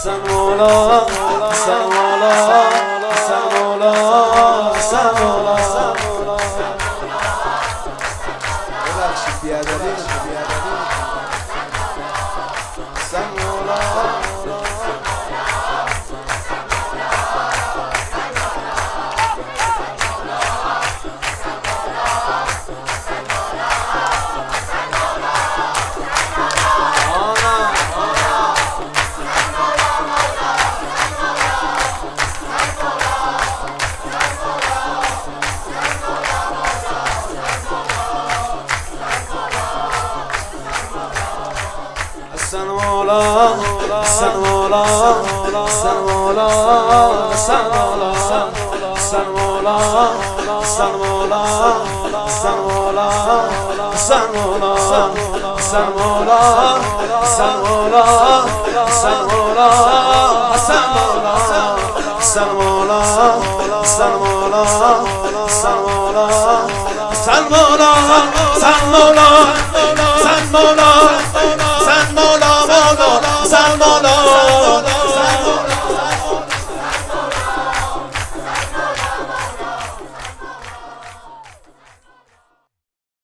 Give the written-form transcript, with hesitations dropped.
حسن مولا حسن مولا حسن مولا حسن مولا ببخشید بیادبی حسن مولا حسن مولا حسن مولا حسن مولا حسن مولا حسن مولا حسن مولا حسن مولا حسن مولا حسن مولا حسن مولا حسن مولا حسن مولا حسن مولا حسن مولا حسن مولا حسن مولا حسن مولا حسن مولا